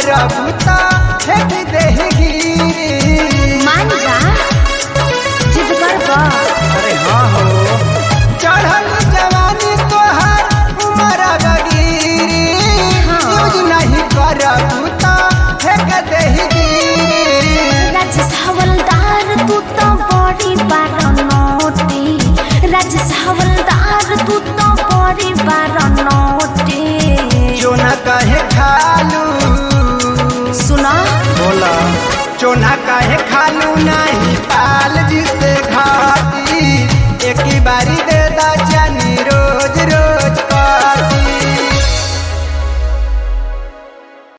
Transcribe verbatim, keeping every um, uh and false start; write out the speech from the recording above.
करबूता फेंक देगी मान जा जिद करबा। अरे हाँ हो चढ़ल जवानी तोहर उमर बगी यूज नहीं करबूता फेंक देगी। राजेश हवलदार तू तो बड़ी बारनोटी, राजेश हवलदार तू तो बड़ी बारनोटी। चोना काहे खालू सुना बोला चोना काहे खालू ना